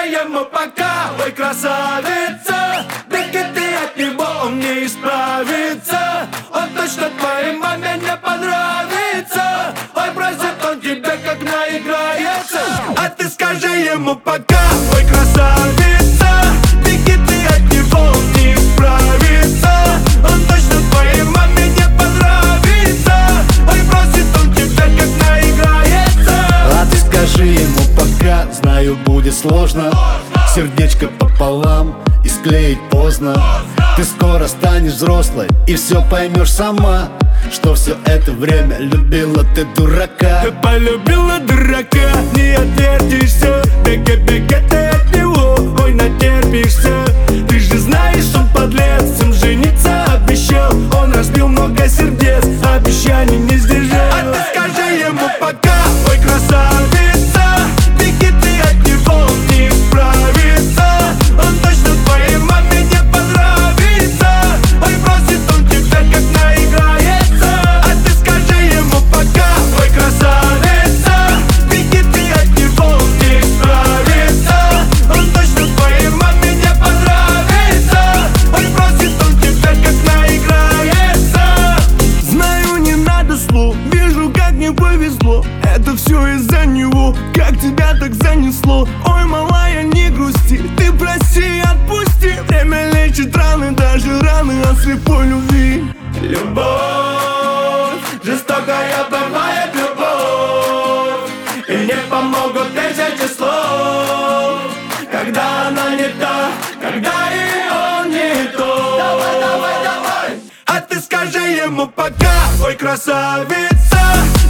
ему пока, ой, красавица. Беги ты от него, он не исправится. Он точно твоей маме не понравится. Ой, просит он тебя, как наиграется. А ты скажи ему пока, ой, красавица. Беги ты от него, он не исправится. Он точно твоей маме не понравится. Ой, просит он тебя, как наиграется. А ты скажи ему пока, знаю, будет сложно. Сердечко пополам и склеить поздно. Ты скоро станешь взрослой и все поймешь сама, что все это время любила ты дурака. Ты полюбила дурака, не отвертишься. Беги, беги ты от него, ой, натерпишься. Ты же знаешь, он подлец, им жениться обещал. Он разбил много сердец, обещаний не сдержал. А ты скажи ему пока, ой, красавица. Беги ты от него, он не исправится. Он точно твоей маме не понравится. Ой, просит он тебя, как наиграется. А ты скажи ему пока, ой, красавица. Беги ты от него, он не исправится. Он точно твоей маме не понравится. Ой, просит он тебя, как наиграется. Знаю, не надо слов, вижу, как не повезло. Это все из-за него, как тебя так занесло. Ой, малая, не грусти, ты прости и отпусти. Время лечит раны, даже раны от слепой любви. Любовь, жестокая бывает любовь. И не помогут тысячи слов. Когда она не та, когда и он не то. Давай, давай, давай. А ты скажи ему пока, ой, красавица.